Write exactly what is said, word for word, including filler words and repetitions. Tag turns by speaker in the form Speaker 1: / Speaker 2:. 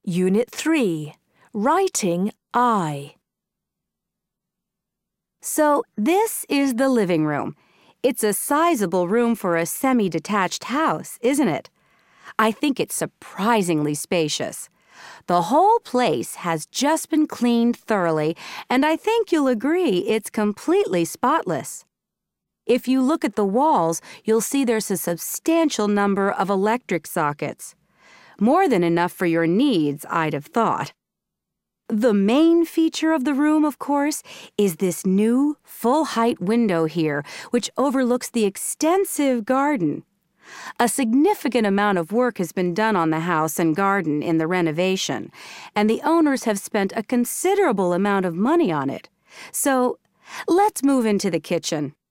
Speaker 1: Unit three, Writing I. So this is the living room. It's a sizable room for a semi-detached house, isn't it? I think it's surprisingly spacious. The whole place has just been cleaned thoroughly, and I think you'll agree it's completely spotless. If you look at the walls, you'll see there's a substantial number of electric sockets. More than enough for your needs, I'd have thought. The main feature of the room, of course, is this new full-height window here, which overlooks the extensive garden. A significant amount of work has been done on the house and garden in the renovation, and the owners have spent a considerable amount of money on it. So, let's move into the kitchen.